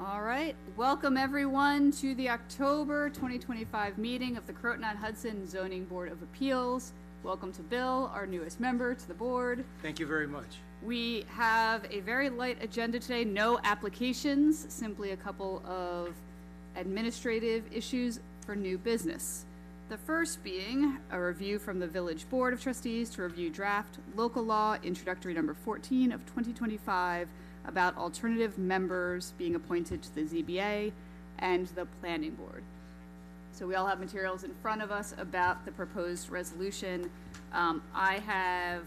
All right, welcome everyone to the October 2025 meeting of the Croton-on-Hudson Zoning Board of Appeals. Welcome to Bill, our newest member to the board. Thank you very much. We have a very light agenda today, no applications, simply a couple of administrative issues for new business. The first being a review from the Village Board of Trustees to review draft local law introductory number 14 of 2025 about alternative members being appointed to the ZBA and the Planning Board. So we all have materials in front of us about the proposed resolution. I have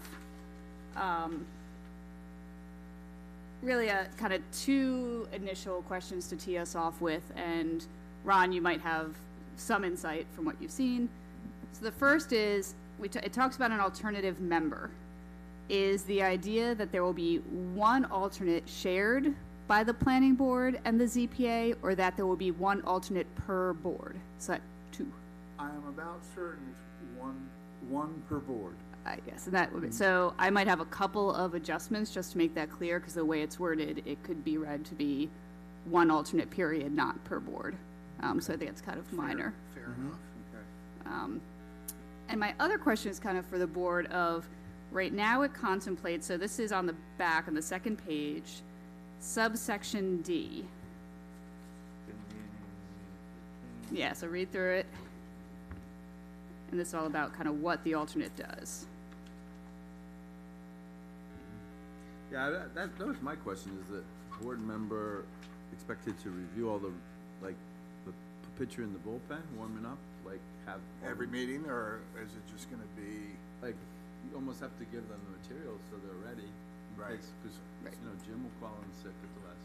really a kind of two initial questions to tee us off with, and Ron, you might have some insight from what you've seen. So the first is, it talks about an alternative member. Is the idea that there will be one alternate shared by the Planning Board and the ZPA, or that there will be one alternate per board? So that two. I am about certain it's one per board. Yes, and that would be, so I might have a couple of adjustments just to make that clear, because the way it's worded, it could be read to be one alternate period, not per board. So I think it's kind of minor. Fair enough. Okay. And my other question is kind of for the board of, right now it contemplates, so this is on the back on the second page, subsection D. Yeah, so read through it. And this is all about kind of what the alternate does. Yeah, that was my question, is that board member expected to review all the, like, the picture in the bullpen, warming up, like have Every meeting, or is it just gonna be? like, you almost have to give them the materials so they're ready. Right. Because, Right. you know, Jim will call in sick at the last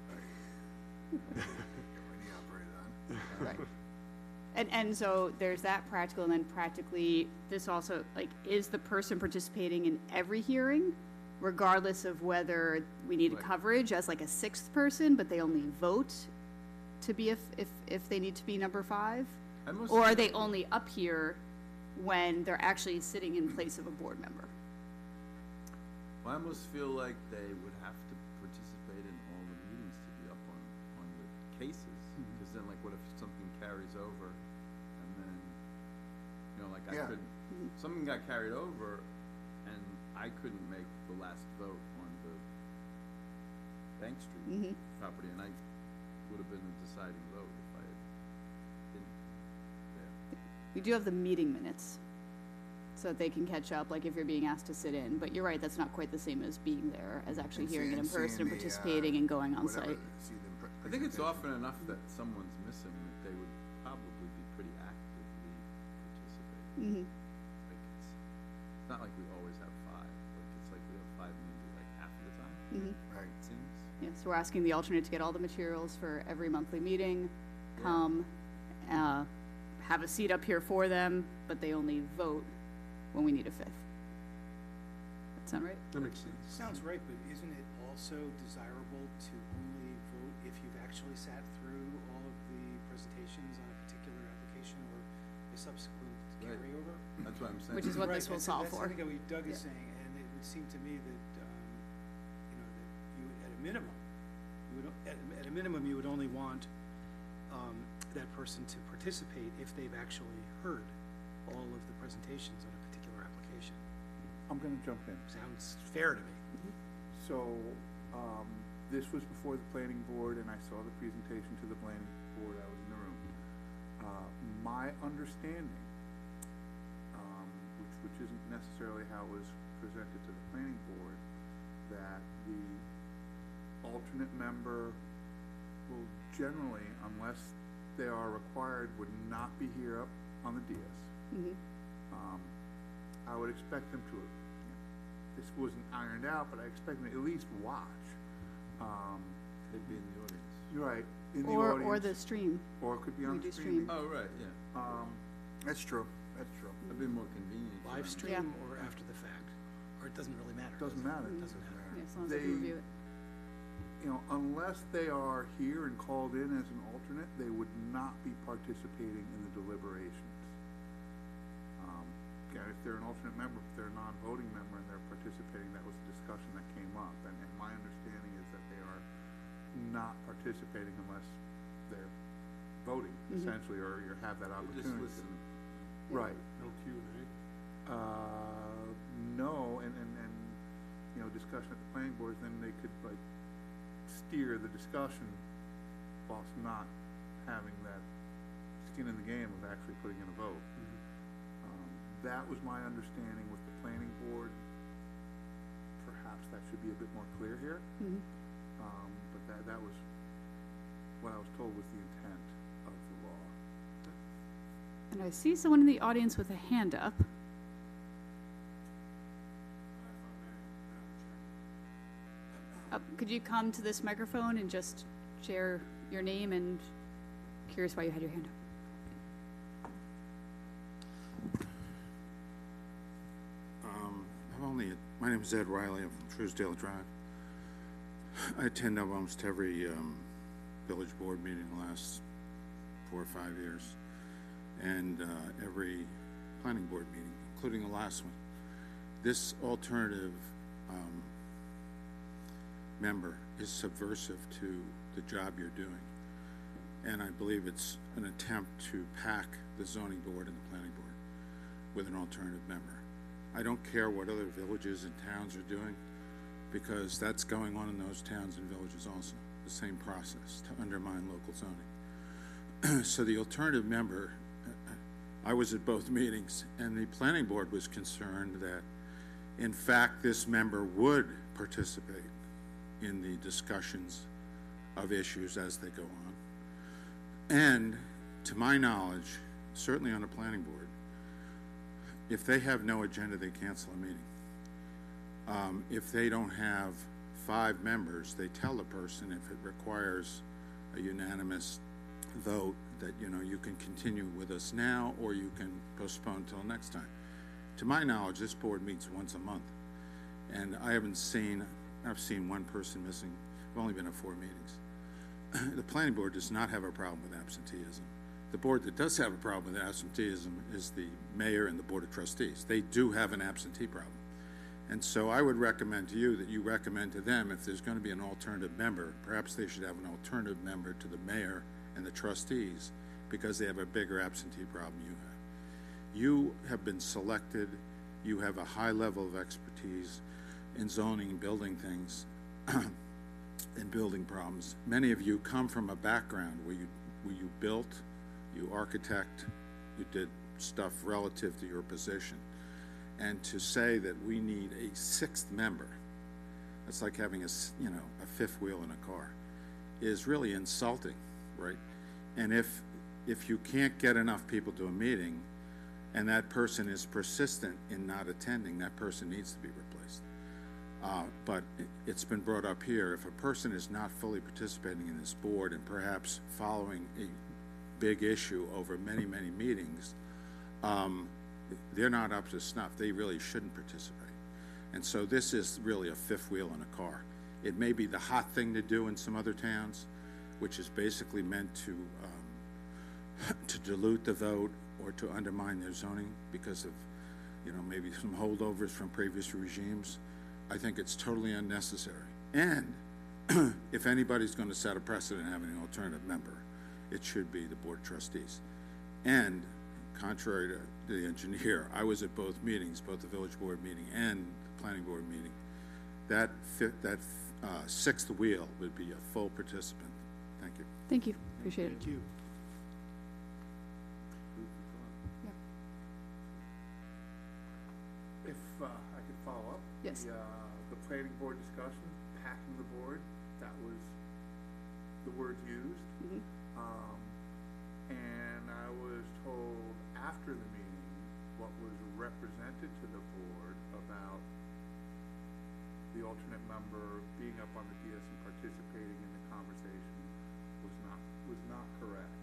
second. When he operated on. Right. And so there's that practical, and then practically, this also, like, is the person participating in every hearing, regardless of whether we need Right. coverage as like a sixth person, but they only vote to be if they need to be number 5? Or are they only up here when they're actually sitting in place of a board member? Well, I almost feel like they would have to participate in all the meetings to be up on the cases. Because then, like, what if something carries over, and then, you know, like, Yeah. something got carried over, and I couldn't make the last vote on the Bank Street property, and I would have been the deciding vote if I didn't. Yeah. We do have the meeting minutes, so that they can catch up, like if you're being asked to sit in, but you're right, that's not quite the same as being there, as actually And hearing it in seeing person and the, participating and going on whatever, site. see them I think it's presentation. often enough that someone's missing that they would probably be pretty actively participating. Like it's not like we always have 5. Like it's like we have 5 maybe like half of the time. Right. It seems. Yeah, so we're asking the alternate to get all the materials for every monthly meeting, come, have a seat up here for them, but they only vote when we need a 5th. That sound right? That makes sense. Sounds right, but isn't it also desirable to only vote if you've actually sat through all of the presentations on a particular application or a subsequent Right. carryover? That's what I'm saying. Which is what this will solve That's for. I think what Doug is Yeah. saying, and it would seem to me that, you know, that you, at a minimum, at a minimum, you would only want that person to participate if they've actually heard all of the presentations on a particular application. I'm gonna jump in. Sounds fair to me. So, this was before the planning board, and I saw the presentation to the planning board. I was in the room. My understanding, which isn't necessarily how it was presented to the planning board, that the alternate member will generally, unless they are required, would not be here up on the dais. I would expect them to, this wasn't ironed out, but I expect them to at least watch. They'd be in the audience. You're right, in the audience. Or the stream. Or it could be we on do streaming. Oh, right, yeah. That's true, that's true. That'd be more convenient. for Live them. stream or after the fact, or it doesn't really matter. Doesn't matter. Doesn't matter. Yeah, as long as they can review it. You know, unless they are here and called in as an alternate, they would not be participating in the deliberations. Yeah, if they're an alternate member, if they're a non-voting member and they're participating, that was a discussion that came up. And my understanding is that they are not participating unless they're voting, essentially, or you have that Just opportunity. listen. Right. No Q and A? No, and, you know, discussion at the planning board, then they could like steer the discussion whilst not having that skin in the game of actually putting in a vote. That was my understanding with the planning board. Perhaps that should be a bit more clear here. But that was what I was told was the intent of the law. And I see someone in the audience with a hand up. Could you come to this microphone and just share your name and curious why you had your hand up? My name is Ed Riley. I'm from Truesdale Drive. I attend almost every village board meeting the last 4 or 5 years, and every planning board meeting, including the last one. This alternative member is subversive to the job you're doing, and I believe it's an attempt to pack the zoning board and the planning board with an alternative member. I don't care what other villages and towns are doing, because that's going on in those towns and villages also, the same process to undermine local zoning. So the alternative member, I was at both meetings, and the planning board was concerned that, in fact, this member would participate in the discussions of issues as they go on. And to my knowledge, certainly on the planning board, if they have no agenda, they cancel a meeting. If they don't have 5 members, they tell the person, if it requires a unanimous vote, that, you know, you can continue with us now, or you can postpone till next time. To my knowledge, this board meets once a month, and I've seen one person missing. I've only been at 4 meetings. The planning board does not have a problem with absenteeism. The board that does have a problem with absenteeism is the mayor and the board of trustees. They do have an absentee problem. And so I would recommend to you that you recommend to them, if there's going to be an alternative member, perhaps they should have an alternative member to the mayor and the trustees, because they have a bigger absentee problem you have. You have been selected. You have a high level of expertise in zoning and building things and building problems. Many of you come from a background where you built, you architect, you did stuff relative to your position. And to say that we need a 6th member, that's like having a 5th wheel in a car, is really insulting, right? And if you can't get enough people to a meeting, and that person is persistent in not attending, that person needs to be replaced. But it's been brought up here, if a person is not fully participating in this board and perhaps following a big issue over many, many meetings, they're not up to snuff. They really shouldn't participate. And so this is really a 5th wheel in a car. It may be the hot thing to do in some other towns, which is basically meant to dilute the vote or to undermine their zoning because of, maybe some holdovers from previous regimes. I think it's totally unnecessary. And if anybody's going to set a precedent having an alternative member, it should be the board of trustees. And contrary to the engineer, I was at both meetings, both the village board meeting and the planning board meeting. That 6th wheel would be a full participant. Thank you. Thank you. Appreciate it. Thank you. If I could follow up? Yes. The planning board discussion, packing the board, that was the word used. And I was told after the meeting what was represented to the board about the alternate member being up on the DS and participating in the conversation was not correct.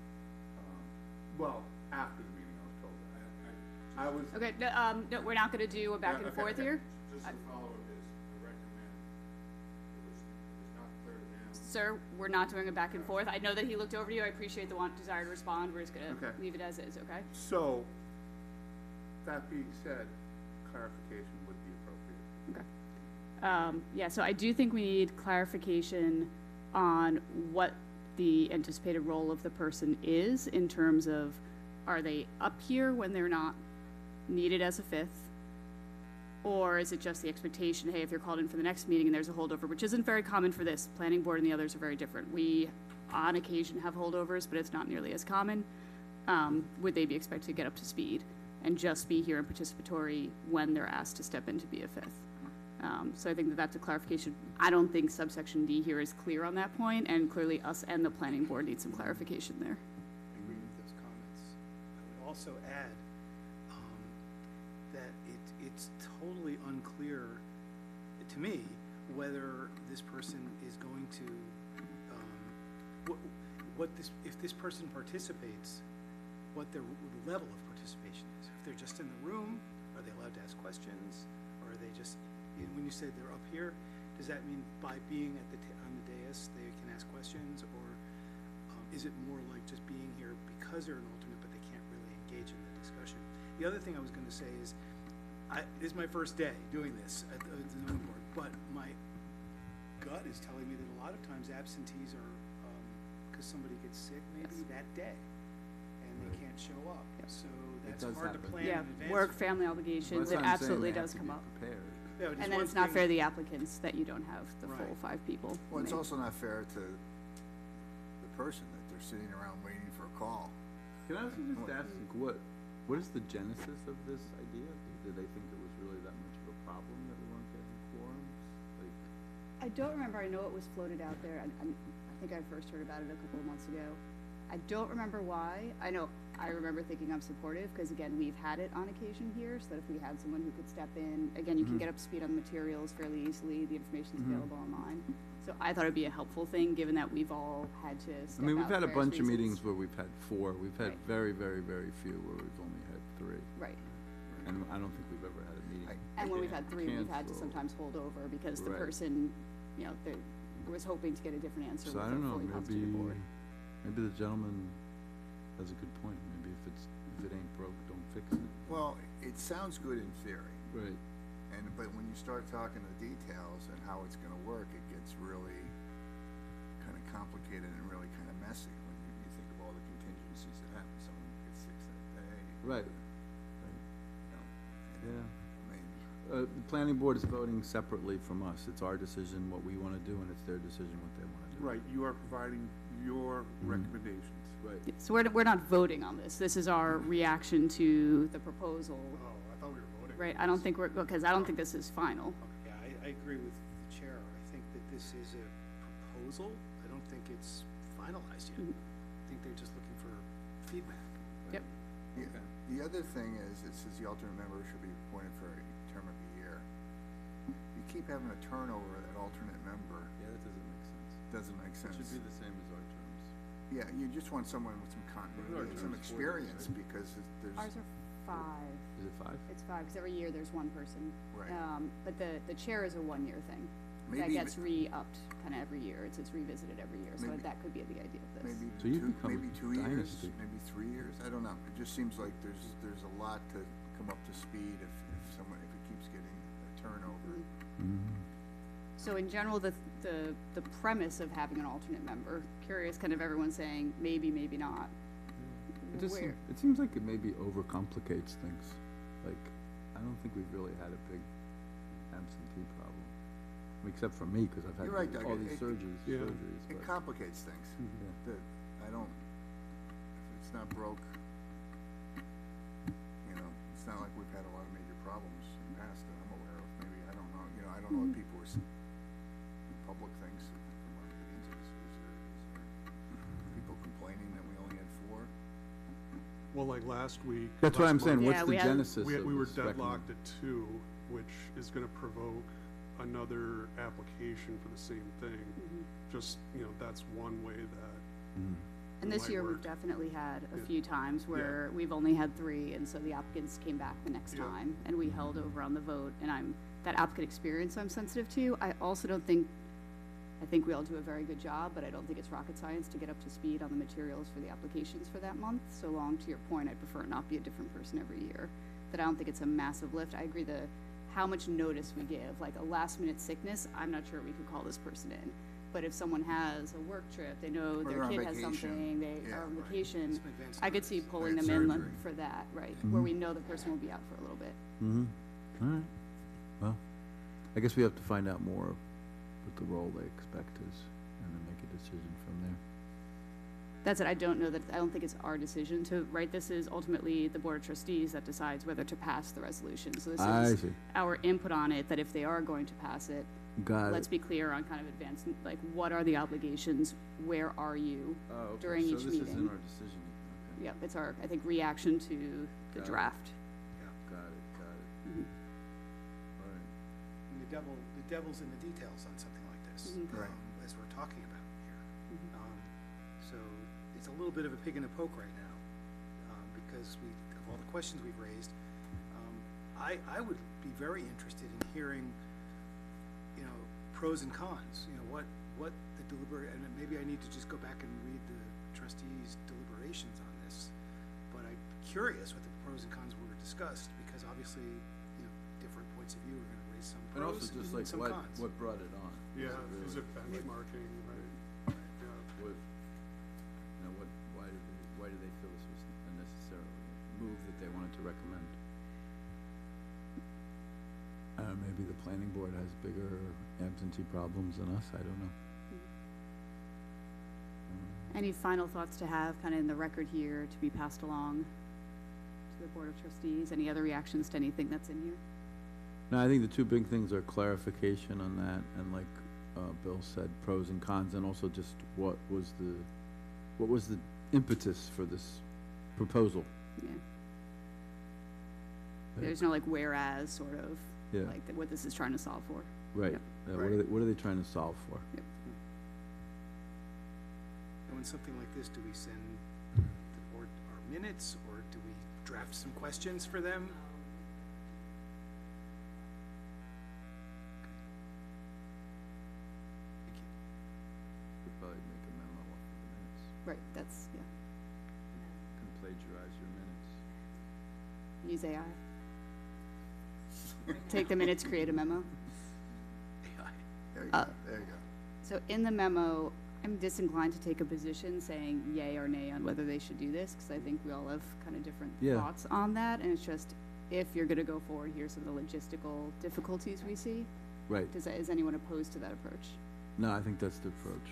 Well, after the meeting I was told that. I was. Okay, no, we're not going to do a back and forth here. Just to follow this, I recommend, it was not clear to them. Sir, we're not doing a back and forth. I know that he looked over to you. I appreciate the desire to respond. We're just going to Okay. leave it as is, okay? So, that being said, clarification would be appropriate. Okay. Yeah, so I do think we need clarification on what the anticipated role of the person is in terms of, are they up here when they're not needed as a fifth? Or is it just the expectation, hey, if you're called in for the next meeting and there's a holdover, which isn't very common for this, planning board and the others are very different. We, on occasion, have holdovers, but it's not nearly as common. Would they be expected to get up to speed and just be here and participatory when they're asked to step in to be a fifth? So I think that that's a clarification. I don't think subsection D here is clear on that point, and clearly us and the planning board need some clarification there. I agree with those comments. I would also add that it's totally unclear to me whether this person is going to, if this person participates, what their level of participation is. If they're just in the room, are they allowed to ask questions? Or are they just, when you say they're up here, does that mean by being at on the dais, they can ask questions? Or is it more like just being here because they're an alternate, but they can't really engage in the discussion? The other thing I was gonna say is, this is my first day doing this at the zoning board, but my gut is telling me that a lot of times absentees are, because somebody gets sick maybe that day, and they can't show up. So that's does hard to happen. plan Yeah, in advance. work, family obligations, That's it what I'm saying, absolutely they have does to come be up. prepared. Yeah, but And then one it's not thing- fair to the applicants that you don't have the full Right. 5 people. Well, it's Maybe. also not fair to the person that they're sitting around waiting for a call. Can I also just ask, like, what is the genesis of this idea? Did they think it was really that much of a problem that we weren't getting quorums? Like, I don't remember, I know it was floated out there, I think I first heard about it a couple of months ago. I don't remember why. I remember thinking I'm supportive, because again, we've had it on occasion here, so that if we had someone who could step in, again, you can get up to speed on the materials fairly easily, the information's available online. So I thought it'd be a helpful thing, given that we've all had to I step mean, we've out had a for bunch various of meetings reasons. where we've had 4. We've had Right. very, very, very few where we've only had 3. Right. And I don't think we've ever had a meeting. And when we've had 3, we've had to Cancel. sometimes hold over, because the Right. person, they was hoping to get a different answer So with I a don't know, fully constituted board. maybe the gentleman has a good point. Maybe if it ain't broke, don't fix it. Well, it sounds good in theory, Right. but when you start talking the details and how it's gonna work, it gets really kinda complicated and really kinda messy when you think of all the contingencies that happen. Someone gets sick that day. Right. You know, Yeah. I mean, The planning board is voting separately from us. It's our decision what we wanna do, and it's their decision what they wanna do. Right, you are providing your recommendations. Right. So we're not voting on this. This is our reaction to the proposal, Oh, I thought we were voting. right? I don't think because I don't think this is final. Yeah, I agree with the chair. I think that this is a proposal. I don't think it's finalized yet. I think they're just looking for feedback. Yep. the other thing is, it says the alternate member should be appointed for a term of a year. You keep having a turnover of that alternate member, Yeah, that doesn't make sense. doesn't make It sense. should be the same as our terms. Yeah, you just want someone with some continuity and some terms 4 years, experience, right? because there's. Ours are 5. Is it 5? It's 5 because every year there's one person. Right. But the chair is a 1-year thing. That Maybe gets re-upped kind of every year. It's revisited every year. So Maybe- that could be the idea of this. Maybe So you've two, become a maybe 2 years, dynasty. maybe 3 years, I don't know. It just seems like there's a lot to come up to speed if it keeps getting a turnover. So in general, the premise of having an alternate member, curious kind of everyone saying maybe, maybe not. Where? It seems like it maybe overcomplicates things. Like, I don't think we've really had a big absentee problem. Except for me, because I've had You're right, Doug. all these surgeries. Yeah. It but- complicates things. Yeah. If it's not broke, it's not like we've had a lot of major problems in the past that I'm aware of. Maybe, I don't know, I don't know what people were saying. Public things from our meetings, is there people complaining that we only had 4? Well, like last week. That's what I'm last saying, month, Yeah, what's the we had- genesis of We were this deadlocked at 2, which is gonna provoke another application for the same thing. Just, that's one way that. And this might year, we've work. definitely had a Yeah. few times where we've only had 3, and so the applicants came back the next Yeah. time, and we held over on the vote, and that applicant experience I'm sensitive to. I also don't think, I think we all do a very good job, but I don't think it's rocket science to get up to speed on the materials for the applications for that month. So long, to your point, I'd prefer it not be a different person every year. That I don't think it's a massive lift. I agree how much notice we give, like a last minute sickness, I'm not sure we could call this person in. but if someone has a work trip, they know Or their they're on kid has vacation. something, they Yeah, are on right. vacation, Some advance I could see notice. pulling Like them in surgery. for that, right, where we know the person will be out for a little bit. Mm-hmm. All right. Well, I guess we have to find out more of what the role they expect is, and then make a decision from there. That's it, I don't think it's our decision to write this, is ultimately the Board of Trustees that decides whether to pass the resolution. So I this is see. our input on it, that if they are going to pass it, Got let's it. be clear on kind of advance, like, what are the obligations, where are you? Oh, okay. during each So this isn't meeting. our decision, okay. Yep, it's our, I think, reaction to the Got it. draft. Got it. Mhm. All right. And the devil's in the details on something like this, Mhm. Right. as we're talking about here. Mhm. So it's a little bit of a pig in a poke right now, because of all the questions we've raised. I would be very interested in hearing, you know, pros and cons, you know, what the and maybe I need to just go back and read the trustees' deliberations on this. But I'm curious what the pros and cons were discussed, because obviously, you know, different points of view are gonna raise some And also pros just and like some cons. what brought it on? Yeah, Really, is it benchmarking, right? Yeah. What, you know, why did they feel this was a necessary move that they wanted to recommend? Maybe the planning board has bigger absentee problems than us, I don't know. Any final thoughts to have kind of in the record here to be passed along to the Board of Trustees? Any other reactions to anything that's in here? No, I think the two big things are clarification on that, and like, Bill said, pros and cons, and also just what was the impetus for this proposal? Yeah. Right. There's no like whereas sort of, Yeah. like what this is trying to solve for. Right, Yep. What are they trying to solve for? And when something like this, do we send the board our minutes, or do we draft some questions for them? Thank you. We'd probably make a memo of the minutes, Right, that's, yeah. and plagiarize your minutes. Use AI. Take the minutes, create a memo. There you Uh, go, there you go. So in the memo, I'm disinclined to take a position saying yay or nay on whether they should do this, because I think we all have kind of different Yeah. thoughts on that, and it's just, if you're gonna go forward, here's some of the logistical difficulties we see. Right, Is anyone opposed to that approach? no, I think that's the approach.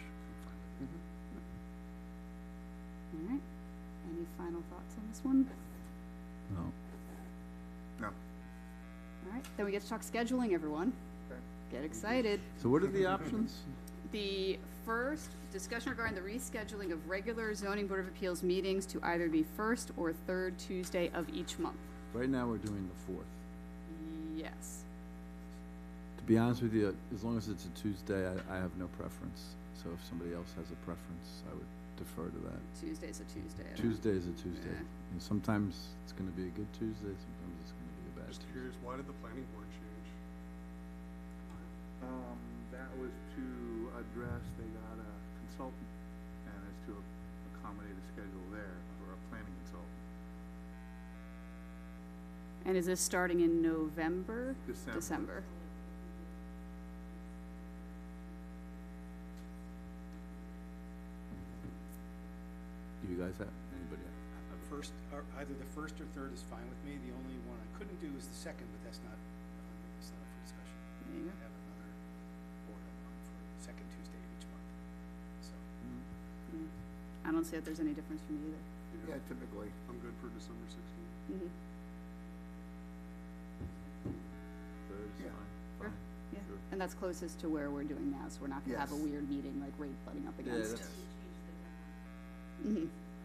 All right, any final thoughts on this one? No. No, All right, then we get to talk scheduling, everyone. Okay. Get excited. So what are the options? The first, discussion regarding the rescheduling of regular zoning board of appeals meetings to either the first or third Tuesday of each month. Right now, we're doing the 4th. Yes. To be honest with you, as long as it's a Tuesday, I have no preference. So if somebody else has a preference, I would defer to that. Tuesday's a Tuesday. I don't- Tuesday is a Tuesday. Yeah. And sometimes it's gonna be a good Tuesday, sometimes it's gonna be a bad Just Tuesday. curious, why did the planning board change? That was to address, they got a consultant, and it's to accommodate a schedule there for a planning consultant. And is this starting in November? December. December. Do you guys have, anybody have? First, or either the first or third is fine with me. The only one I couldn't do is the second, but that's not up for discussion. There you go. I have another board on for the second Tuesday of each month, so. Yeah. I don't see that there's any difference for me either. yeah, typically, I'm good for December 16th. Mm-hmm. Third is Yeah. fine, Sure. fine. Yeah, Sure. and that's closest to where we're doing now, so we're not gonna have a Yes. weird meeting like right butting up Yeah, against. that's, Mm-hmm.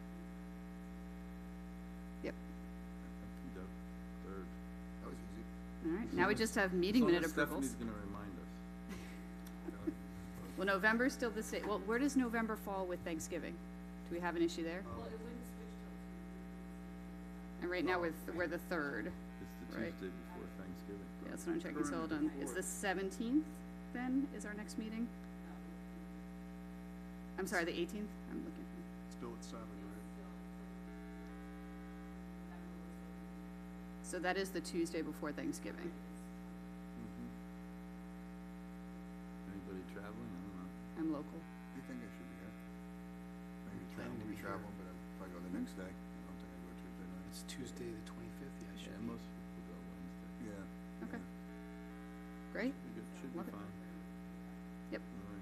Yep. Yep, third. that was easy. All right, now we just have meeting As long minute as approvals. Stephanie's gonna remind us. Well, November's still the same. Well, where does November fall with Thanksgiving? Do we have an issue there? And right now we're the third. It's the Right. Tuesday before Thanksgiving. Yeah, that's what I'm checking. So hold Currently on. Is the the 17th then is our next meeting? I'm sorry, the 18th? I'm looking. Still at 7, right? So that is the Tuesday before Thanksgiving. Anybody traveling? I don't know. I'm local. Do you think I should be here? Maybe Planning to we'll be be here. traveling, but if I go the next day, I don't think I go Tuesday night. It's Tuesday, the 25th, yeah, I should Yeah, be. most people go Wednesday. Yeah. Okay. Great. Should be good, should be Love it. fine. Yep.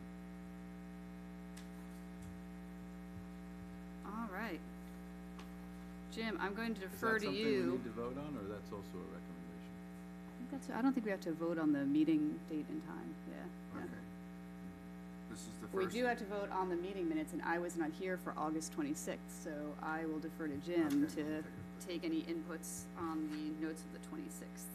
All right. All right. Jim, I'm going to Is defer that to something we you. need to vote on, or that's also a recommendation? I don't think we have to vote on the meeting date and time, yeah. yeah. Okay. This is the We first. do have to vote on the meeting minutes, and I was not here for August 26th, so I will defer to Jim Okay, to we'll take it. take any inputs on the notes of the 26th.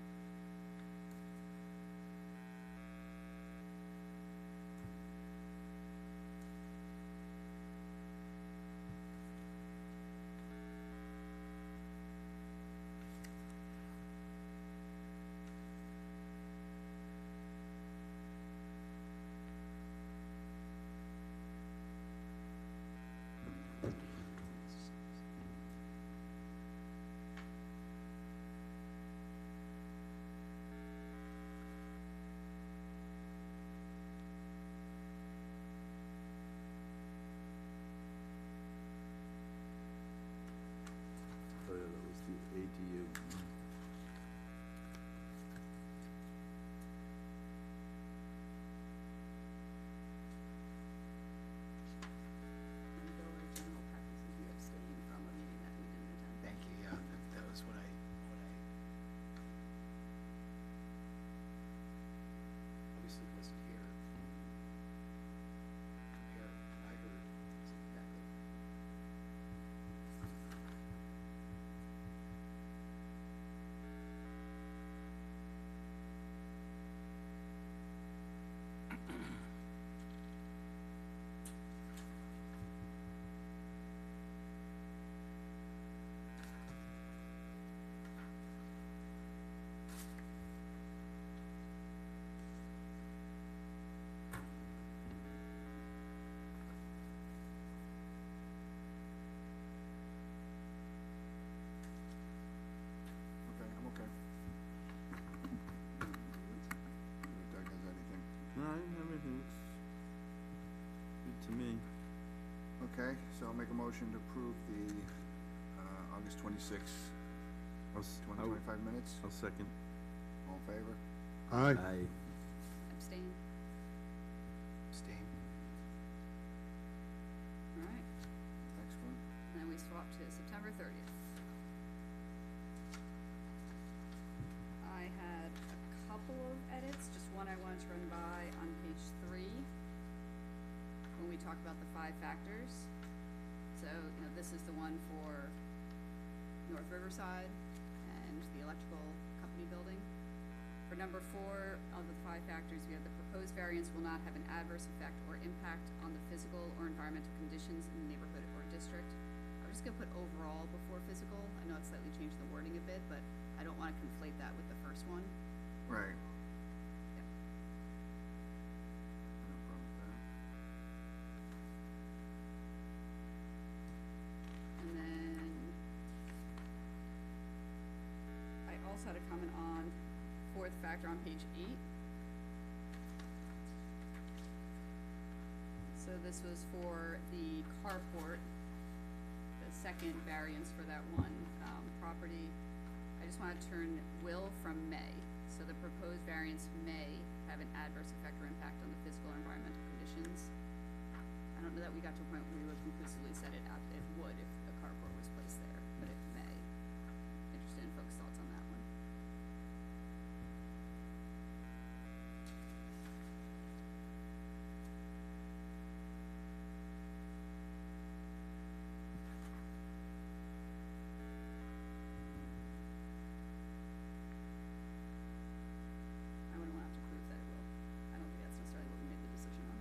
Oh, yeah, that was the ADU. And go over general practices, we abstained from a meeting that we didn't attend. Thank you, yeah, that was what I obviously wasn't here. Compare, I heard exactly. Okay, I'm okay. If Doug has anything. No, I didn't have anything. Looks good to me. Okay, so I'll make a motion to approve the, August 26th, I'll, 25 minutes. I'll second. All in favor? Aye. Abstain, Abstain. all right. Next one. And then we swap to September 30th. I had a couple of edits, just one I wanted to run by on page 3, when we talk about the 5 factors. So, this is the one for North Riverside and the electrical company building. For number 4 of the 5 factors, we have the proposed variance will not have an adverse effect or impact on the physical or environmental conditions in the neighborhood or district. I'm just gonna put overall before physical. I know it's slightly changed the wording a bit, but I don't wanna conflate that with the first one. Right. Yeah. No problem with that. And then I also had a comment on 4th factor on page 8. So this was for the carport, the second variance for that one, property. I just wanna turn will from may. So the proposed variance may have an adverse effect or impact on the physical or environmental conditions. I don't know that we got to a point where we would conclusively said it would if a carport was placed there, but it may. Interested in folks' thoughts on that one. I wouldn't want to have to prove that it will. I don't think that's necessarily what we made the decision on.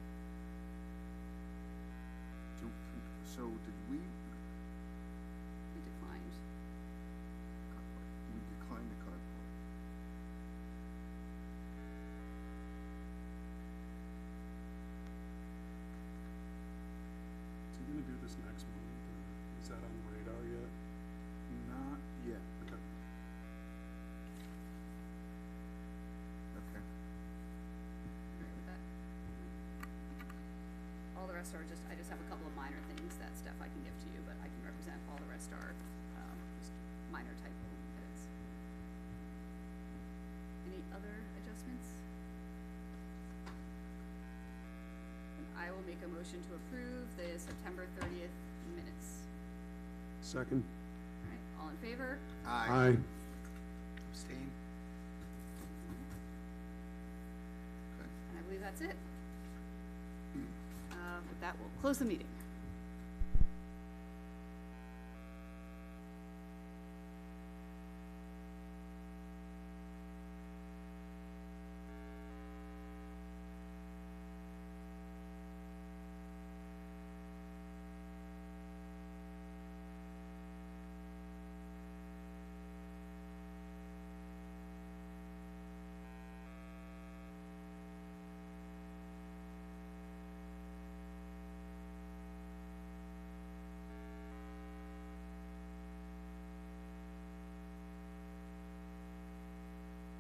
So did we We declined carport. decline the carport? Is he gonna do this next month, or is that on the radar yet? Not yet. Okay. Okay. Agree with that? rest are just, I just have a couple of minor things, that stuff I can give to you, but I can represent, all the rest are, just minor typo edits. Any other adjustments? I will make a motion to approve the September 30th minutes. Second. All right, all in favor? Aye. Abstain? And I believe that's it. With that, we'll close the meeting.